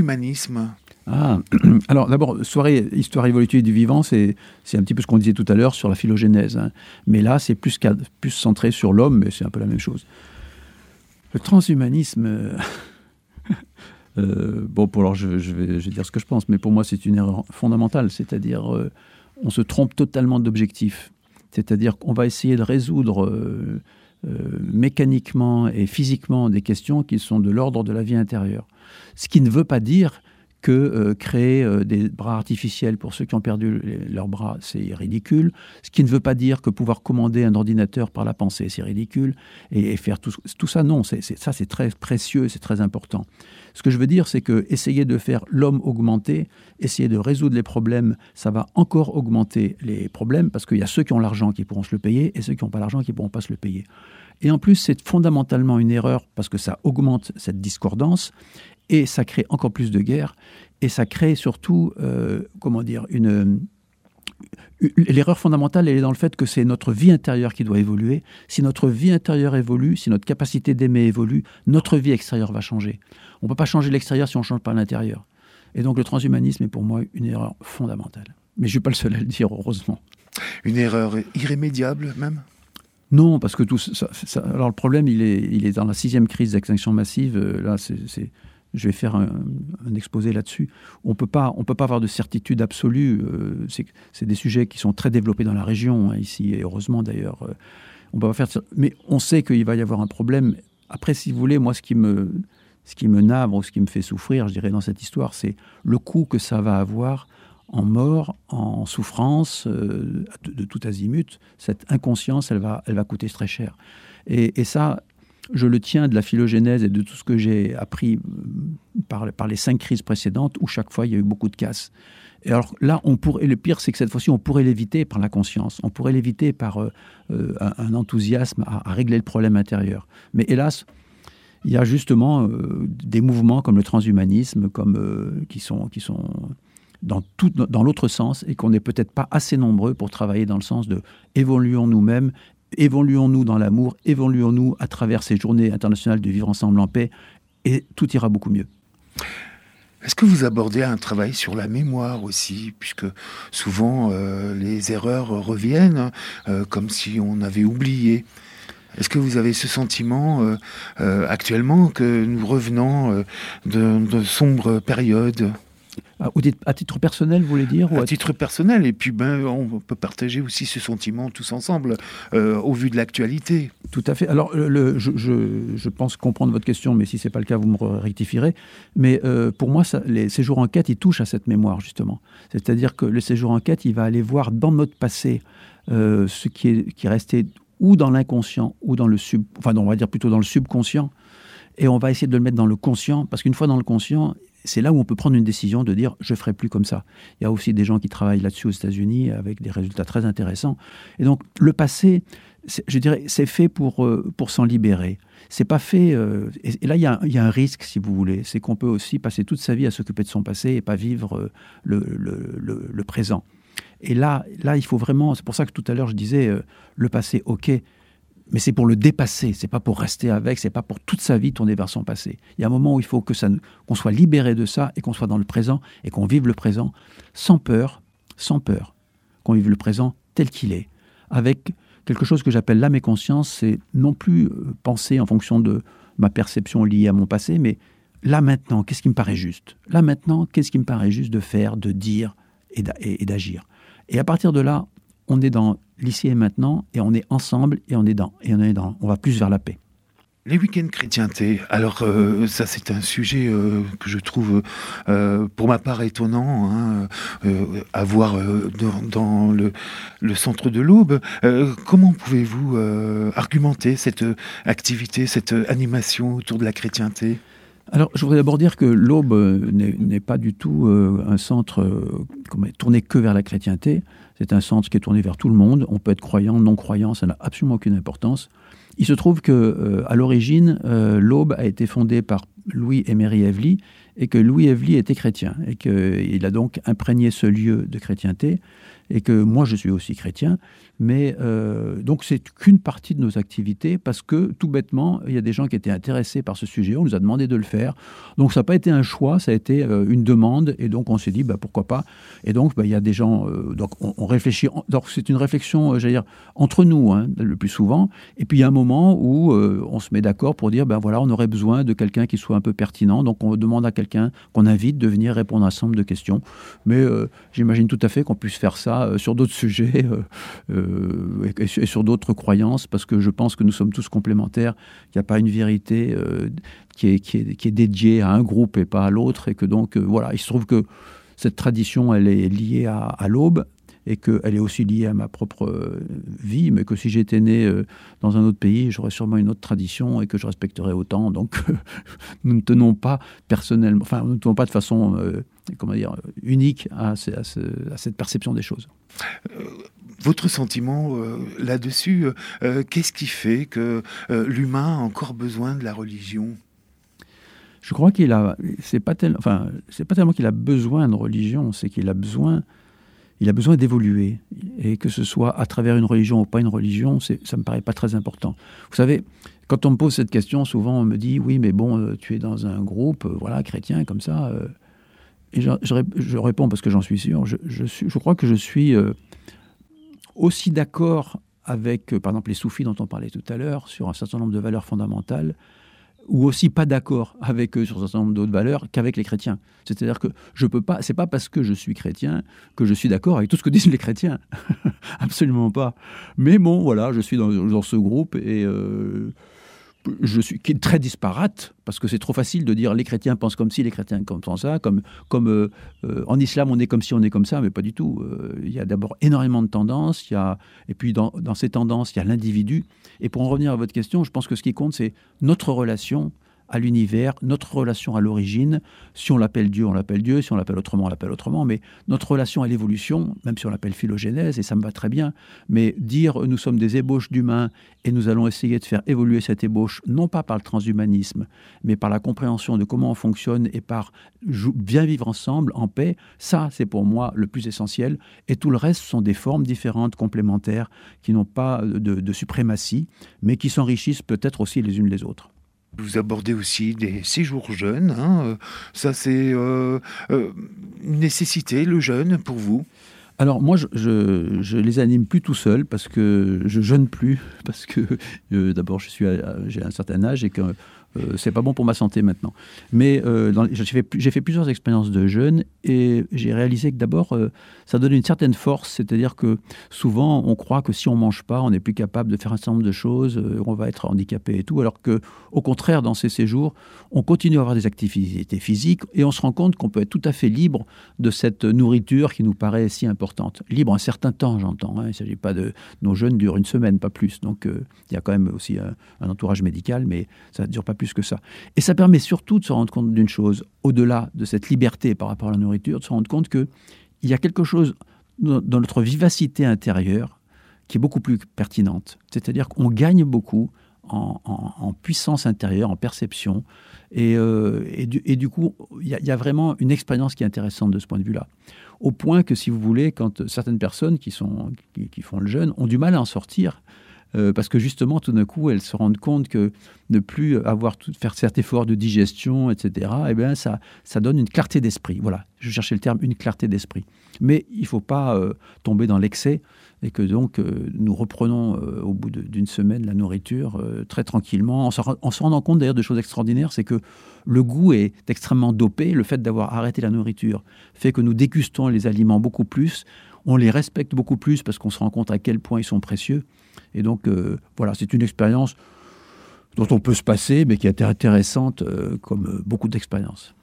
Speaker 4: Alors d'abord, soirée histoire évolutive du vivant, c'est un petit peu ce qu'on disait tout à l'heure sur la phylogénèse. Hein. Mais là, c'est plus centré sur l'homme, mais c'est un peu la même chose. Le transhumanisme, je vais dire ce que je pense, mais pour moi, c'est une erreur fondamentale. C'est-à-dire, on se trompe totalement d'objectif. C'est-à-dire qu'on va essayer de résoudre mécaniquement et physiquement des questions qui sont de l'ordre de la vie intérieure. Ce qui ne veut pas dire que créer des bras artificiels pour ceux qui ont perdu leurs bras, c'est ridicule. Ce qui ne veut pas dire que pouvoir commander un ordinateur par la pensée, c'est ridicule. Et faire tout ça, non, ça c'est très précieux, c'est très important. Ce que je veux dire, c'est que essayer de faire l'homme augmenter, essayer de résoudre les problèmes, ça va encore augmenter les problèmes, parce qu'il y a ceux qui ont l'argent qui pourront se le payer, et ceux qui n'ont pas l'argent qui ne pourront pas se le payer. Et en plus, c'est fondamentalement une erreur, parce que ça augmente cette discordance, et ça crée encore plus de guerres, et ça crée surtout, l'erreur fondamentale, elle est dans le fait que c'est notre vie intérieure qui doit évoluer. Si notre vie intérieure évolue, si notre capacité d'aimer évolue, notre vie extérieure va changer. On ne peut pas changer l'extérieur si on ne change pas l'intérieur. Et donc le transhumanisme est pour moi une erreur fondamentale. Mais je ne suis pas le seul à le dire, heureusement.
Speaker 3: Une erreur irrémédiable même ?
Speaker 4: Non, parce que tout ça, alors le problème, il est dans la 6e crise d'extinction massive. Là, je vais faire un exposé là-dessus. On peut pas avoir de certitude absolue. C'est des sujets qui sont très développés dans la région, hein, ici, et heureusement d'ailleurs. On peut pas faire ça. Mais on sait qu'il va y avoir un problème. Après, si vous voulez, moi, ce qui me navre ou ce qui me fait souffrir, je dirais, dans cette histoire, c'est le coût que ça va avoir en mort, en souffrance, de tout azimut. Cette inconscience, elle va coûter très cher. Et ça, je le tiens de la phylogénèse et de tout ce que j'ai appris par les 5 crises précédentes, où chaque fois, il y a eu beaucoup de casse. Et alors là, et le pire, c'est que cette fois-ci, on pourrait l'éviter par la conscience. On pourrait l'éviter par un enthousiasme à régler le problème intérieur. Mais hélas, il y a justement des mouvements comme le transhumanisme, qui sont dans l'autre sens, et qu'on n'est peut-être pas assez nombreux pour travailler dans le sens de évoluons nous-mêmes, évoluons-nous dans l'amour, évoluons-nous à travers ces journées internationales de vivre ensemble en paix, et tout ira beaucoup mieux.
Speaker 3: Est-ce que vous abordez un travail sur la mémoire aussi, puisque souvent les erreurs reviennent comme si on avait oublié ? Est-ce que vous avez ce sentiment actuellement que nous revenons de sombres périodes ?
Speaker 4: À titre personnel, vous voulez dire ?
Speaker 3: À titre personnel, et puis on peut partager aussi ce sentiment tous ensemble, au vu de l'actualité.
Speaker 4: Tout à fait. Alors, je pense comprendre votre question, mais si ce n'est pas le cas, vous me rectifierez. Mais pour moi, les séjours en quête, ils touchent à cette mémoire, justement. C'est-à-dire que le séjour en quête, il va aller voir dans notre passé ce qui est resté ou dans l'inconscient, ou dans on va dire plutôt dans le subconscient, et on va essayer de le mettre dans le conscient, parce qu'une fois dans le conscient, c'est là où on peut prendre une décision de dire « je ne ferai plus comme ça ». Il y a aussi des gens qui travaillent là-dessus aux États-Unis avec des résultats très intéressants. Et donc, le passé, je dirais, c'est fait pour s'en libérer. C'est pas fait... et là, il y a un risque, si vous voulez. C'est qu'on peut aussi passer toute sa vie à s'occuper de son passé et pas vivre le présent. Et là, il faut vraiment... C'est pour ça que tout à l'heure, je disais, le passé, OK, mais c'est pour le dépasser, c'est pas pour rester avec, c'est pas pour toute sa vie tourner vers son passé. Il y a un moment où il faut qu'on soit libéré de ça et qu'on soit dans le présent et qu'on vive le présent sans peur, qu'on vive le présent tel qu'il est, avec quelque chose que j'appelle l'âme et conscience. C'est non plus penser en fonction de ma perception liée à mon passé, mais là maintenant, qu'est-ce qui me paraît juste ? Là maintenant, qu'est-ce qui me paraît juste de faire, de dire et d'agir ? Et à partir de là, on est dans l'ici et maintenant, et on est ensemble, et on va plus vers la paix.
Speaker 3: Les week-ends chrétienté, alors ça c'est un sujet que je trouve pour ma part étonnant, à voir dans le centre de l'Aube. Comment pouvez-vous argumenter cette activité, cette animation autour de la chrétienté ?
Speaker 4: Alors, je voudrais d'abord dire que l'Aube n'est pas du tout un centre tourné que vers la chrétienté. C'est un centre qui est tourné vers tout le monde. On peut être croyant, non croyant, ça n'a absolument aucune importance. Il se trouve que à l'origine, l'Aube a été fondée par Louis et Mary Evely, et que Louis Evely était chrétien, et qu'il a donc imprégné ce lieu de chrétienté, et que moi je suis aussi chrétien, mais donc c'est qu'une partie de nos activités, parce que tout bêtement, il y a des gens qui étaient intéressés par ce sujet, on nous a demandé de le faire, donc ça n'a pas été un choix, ça a été une demande, et donc on s'est dit pourquoi pas, et donc il y a des gens, donc on réfléchit, donc c'est une réflexion, j'allais dire, entre nous, le plus souvent, et puis il y a un moment où on se met d'accord pour dire, voilà, on aurait besoin de quelqu'un qui soit un peu pertinent, donc on demande à quelqu'un qu'on invite de venir répondre à un certain nombre de questions, mais j'imagine tout à fait qu'on puisse faire ça sur d'autres sujets et sur d'autres croyances, parce que je pense que nous sommes tous complémentaires, qu'il n'y a pas une vérité qui est dédiée à un groupe et pas à l'autre, et que donc, voilà, il se trouve que cette tradition, elle est liée à l'Aube, et qu'elle est aussi liée à ma propre vie, mais que si j'étais né dans un autre pays, j'aurais sûrement une autre tradition et que je respecterais autant. Donc, nous ne tenons pas personnellement, enfin, nous ne tenons pas de façon, unique à cette perception des choses.
Speaker 3: Votre sentiment là-dessus, qu'est-ce qui fait que l'humain a encore besoin de la religion ?
Speaker 4: Je crois c'est pas tellement qu'il a besoin de religion, c'est qu'il a besoin d'évoluer, et que ce soit à travers une religion ou pas une religion, ça me paraît pas très important. Vous savez, quand on me pose cette question, souvent on me dit, oui, mais bon, tu es dans un groupe, chrétien, comme ça, et je réponds parce que j'en suis sûr, je crois que je suis aussi d'accord avec, par exemple, les soufis dont on parlait tout à l'heure, sur un certain nombre de valeurs fondamentales, ou aussi pas d'accord avec eux sur un certain nombre d'autres valeurs qu'avec les chrétiens. C'est-à-dire que je peux pas, c'est pas parce que je suis chrétien que je suis d'accord avec tout ce que disent les chrétiens. Absolument pas. Mais bon, voilà, je suis dans ce groupe, et qui est très disparate, parce que c'est trop facile de dire les chrétiens pensent comme ci, les chrétiens pensent ça, comme en islam on est comme ci, on est comme ça, mais pas du tout. Il y a d'abord énormément de tendances, et puis dans ces tendances, il y a l'individu. Et pour en revenir à votre question, je pense que ce qui compte, c'est notre relation à l'univers, notre relation à l'origine. Si on l'appelle Dieu, on l'appelle Dieu. Si on l'appelle autrement, on l'appelle autrement. Mais notre relation à l'évolution, même si on l'appelle phylogénèse, et ça me va très bien, mais dire nous sommes des ébauches d'humains et nous allons essayer de faire évoluer cette ébauche, non pas par le transhumanisme, mais par la compréhension de comment on fonctionne et par bien vivre ensemble, en paix, ça, c'est pour moi le plus essentiel. Et tout le reste sont des formes différentes, complémentaires, qui n'ont pas de suprématie, mais qui s'enrichissent peut-être aussi les unes les autres.
Speaker 3: Vous abordez aussi des séjours jeunes. Ça, c'est une nécessité, le jeûne, pour vous ?
Speaker 4: Alors moi, je les anime plus tout seul, parce que je jeûne plus, parce que d'abord j'ai un certain âge et que c'est pas bon pour ma santé maintenant. Mais j'ai fait plusieurs expériences de jeûne, et j'ai réalisé que d'abord ça donne une certaine force, c'est-à-dire que souvent on croit que si on mange pas, on n'est plus capable de faire un certain nombre de choses, on va être handicapé et tout, alors que au contraire, dans ces séjours, on continue à avoir des activités physiques, et on se rend compte qu'on peut être tout à fait libre de cette nourriture qui nous paraît si importante. Libre un certain temps, j'entends. Il ne s'agit pas de... Nos jeûnes durent une semaine, pas plus. Donc il y a quand même aussi un entourage médical, mais ça ne dure pas plus que ça. Et ça permet surtout de se rendre compte d'une chose, au-delà de cette liberté par rapport à la nourriture, de se rendre compte qu'il y a quelque chose dans notre vivacité intérieure qui est beaucoup plus pertinente. C'est-à-dire qu'on gagne beaucoup en puissance intérieure, en perception, et du coup, il y a vraiment une expérience qui est intéressante de ce point de vue-là. Au point que, si vous voulez, quand certaines personnes qui font le jeûne ont du mal à en sortir, parce que justement, tout d'un coup, elles se rendent compte que ne plus faire cet effort de digestion, etc., eh bien, ça donne une clarté d'esprit. Voilà, je cherchais le terme, une clarté d'esprit. Mais il ne faut pas tomber dans l'excès, et que donc nous reprenons au bout d'une semaine la nourriture très tranquillement, en se rendant compte d'ailleurs de choses extraordinaires, c'est que le goût est extrêmement dopé. Le fait d'avoir arrêté la nourriture fait que nous dégustons les aliments beaucoup plus, on les respecte beaucoup plus parce qu'on se rend compte à quel point ils sont précieux. Et donc, voilà, c'est une expérience dont on peut se passer, mais qui est intéressante comme beaucoup d'expériences.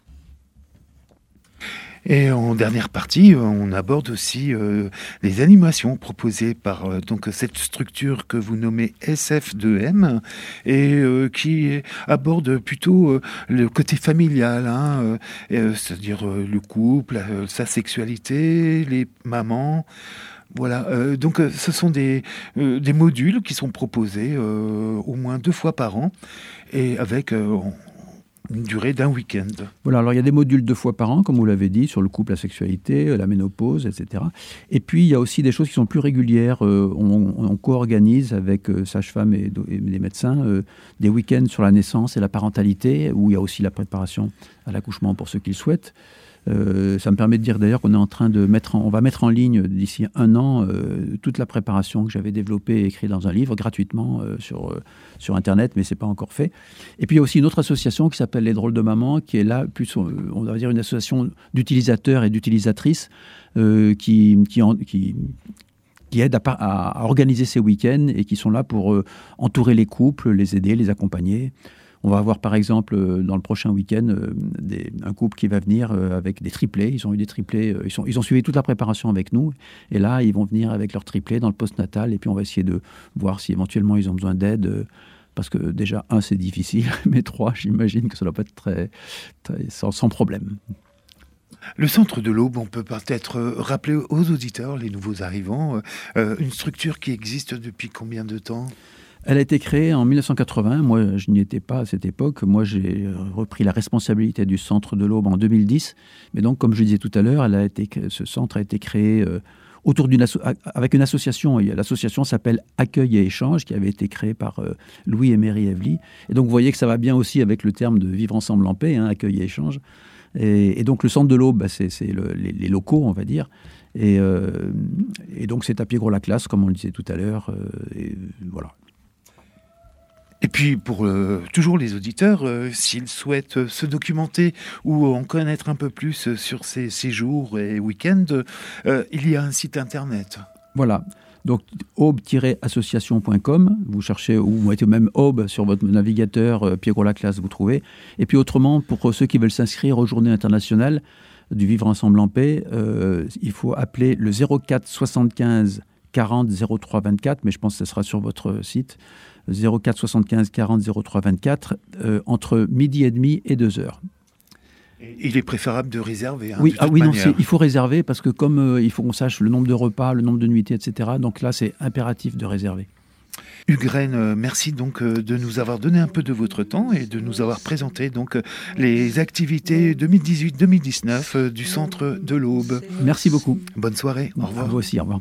Speaker 3: Et en dernière partie, on aborde aussi les animations proposées par donc cette structure que vous nommez SF2M, et qui aborde plutôt le côté familial, c'est-à-dire le couple, sa sexualité, les mamans. Voilà, donc ce sont des modules qui sont proposés au moins 2 fois par an et avec une durée d'1 week-end.
Speaker 4: Voilà, alors il y a des modules 2 fois par an, comme vous l'avez dit, sur le couple, la sexualité, la ménopause, etc. Et puis, il y a aussi des choses qui sont plus régulières. On co-organise avec sages-femmes et des médecins des week-ends sur la naissance et la parentalité, où il y a aussi la préparation à l'accouchement pour ceux qui le souhaitent. Ça me permet de dire d'ailleurs qu'on est en train de on va mettre en ligne d'ici 1 an toute la préparation que j'avais développée et écrite dans un livre gratuitement sur Internet, mais c'est pas encore fait. Et puis il y a aussi une autre association qui s'appelle Les Drôles de Maman, qui est là plus, on va dire, une association d'utilisateurs et d'utilisatrices qui aident à organiser ces week-ends et qui sont là pour entourer les couples, les aider, les accompagner. On va avoir par exemple dans le prochain week-end un couple qui va venir avec des triplés. Ils ont eu des triplés, ils ont suivi toute la préparation avec nous. Et là, ils vont venir avec leurs triplés dans le post-natal. Et puis on va essayer de voir si éventuellement ils ont besoin d'aide. Parce que déjà, 1, c'est difficile. Mais 3, j'imagine que ça ne doit pas être sans problème.
Speaker 3: Le Centre de l'Aube, on peut peut-être rappeler aux auditeurs, les nouveaux arrivants, une structure qui existe depuis combien de temps ?
Speaker 4: Elle a été créée en 1980. Moi, je n'y étais pas à cette époque. Moi, j'ai repris la responsabilité du Centre de l'Aube en 2010. Mais donc, comme je disais tout à l'heure, ce centre a été créé avec une association. L'association s'appelle Accueil et Échange, qui avait été créée par Louis et Mary Evely. Et donc, vous voyez que ça va bien aussi avec le terme de vivre ensemble en paix, Accueil et Échange. Et donc, le Centre de l'Aube, c'est les locaux, on va dire. Et donc, c'est à Piégros-la-Classe, comme on le disait tout à l'heure. Et voilà.
Speaker 3: Et puis, pour toujours les auditeurs, s'ils souhaitent se documenter ou en connaître un peu plus sur ces séjours et week-ends, il y a un site internet.
Speaker 4: Voilà. Donc, aube-association.com, vous cherchez, ou vous mettez même Aube sur votre navigateur, Piégros-la-Classe, vous trouvez. Et puis, autrement, pour ceux qui veulent s'inscrire aux Journées internationales du Vivre ensemble en paix, il faut appeler le 04 75 40 03 24, mais je pense que ce sera sur votre site. 04 75 40 03 24 entre 12h30 et 2h.
Speaker 3: Il est préférable de réserver.
Speaker 4: Oui, il faut réserver parce que comme il faut qu'on sache le nombre de repas, le nombre de nuitées, etc. Donc là, c'est impératif de réserver.
Speaker 3: Hugues Rennes, merci donc de nous avoir donné un peu de votre temps et de nous avoir présenté donc les activités 2018-2019 du Centre de l'Aube.
Speaker 4: Merci beaucoup.
Speaker 3: Bonne soirée. Au revoir.
Speaker 4: À vous aussi, au revoir.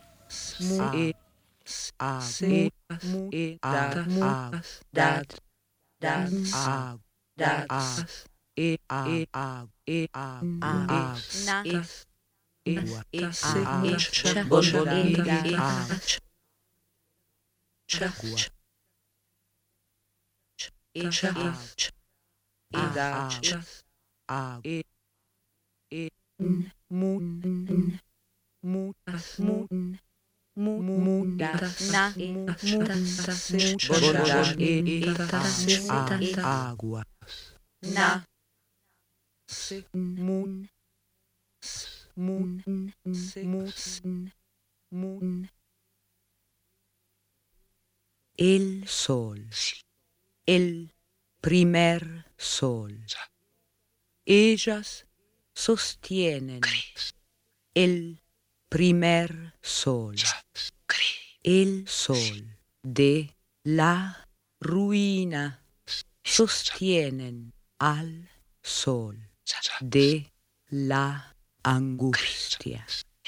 Speaker 5: El sol, el primer sol. Ellas sostienen el primer sol, el sol de la ruina, sostienen al sol de la angustia,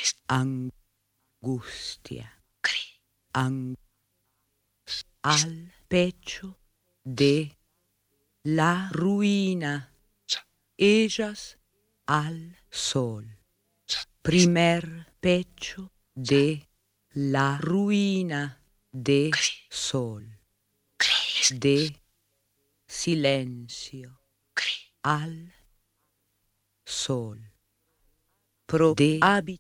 Speaker 5: al pecho de la ruina, ellas al sol. Primer pecho de la ruina de sol, de silencio al sol, pro de hábito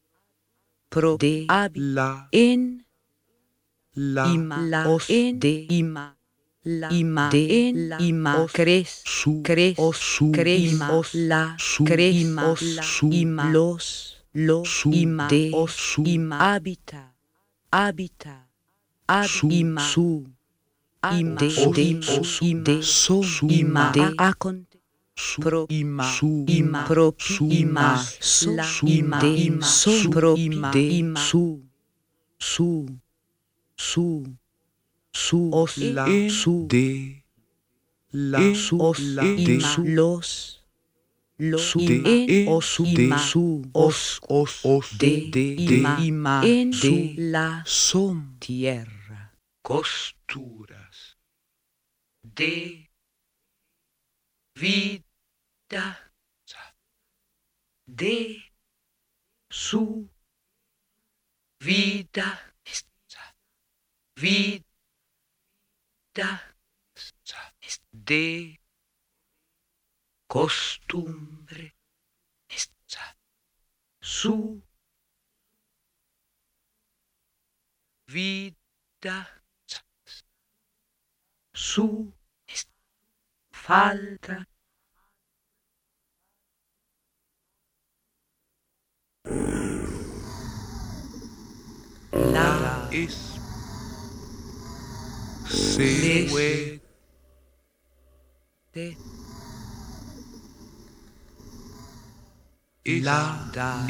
Speaker 5: la en la ima la os en de ima la ima de en la ima cres su cres os su creima os la su creima os la ima los ima de os su ima habita ima su ima de o de su ima so ima de aconte pro ima su ima pro ima so ima de so pro ima de su os la su de la su os la de su los de os de su os de ima en de la som tierra costuras de vida de su vida de costumbre su vida su falta la
Speaker 6: es se we
Speaker 5: de
Speaker 6: la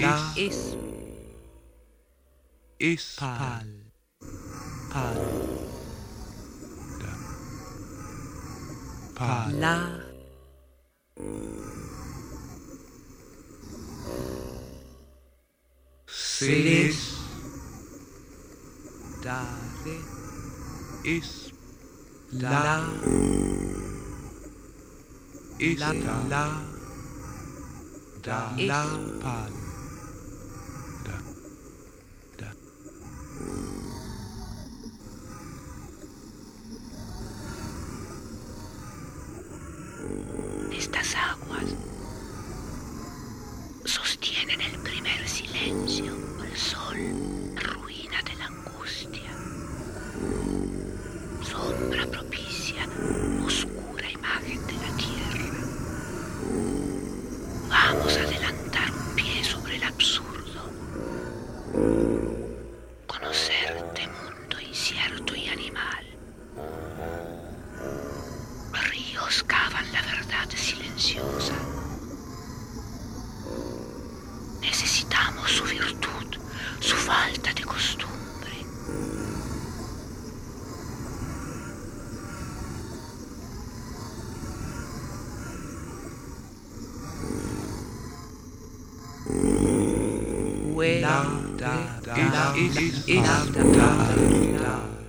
Speaker 6: es
Speaker 5: pal la
Speaker 6: se
Speaker 5: dare
Speaker 6: es
Speaker 5: la
Speaker 6: es
Speaker 5: la
Speaker 6: da
Speaker 5: es
Speaker 6: la pal da
Speaker 5: estas aguas sostienen el primer silencio, el sol, ruina de la angustia, sombra propicia, oscura imagen de la tierra. Vamos a adelantar un pie sobre el absurdo, conocerte mundo incierto y animal. Ríos cavan la verdad silenciosa. Necesitamos su virtud, su falta de costumbre.
Speaker 6: da es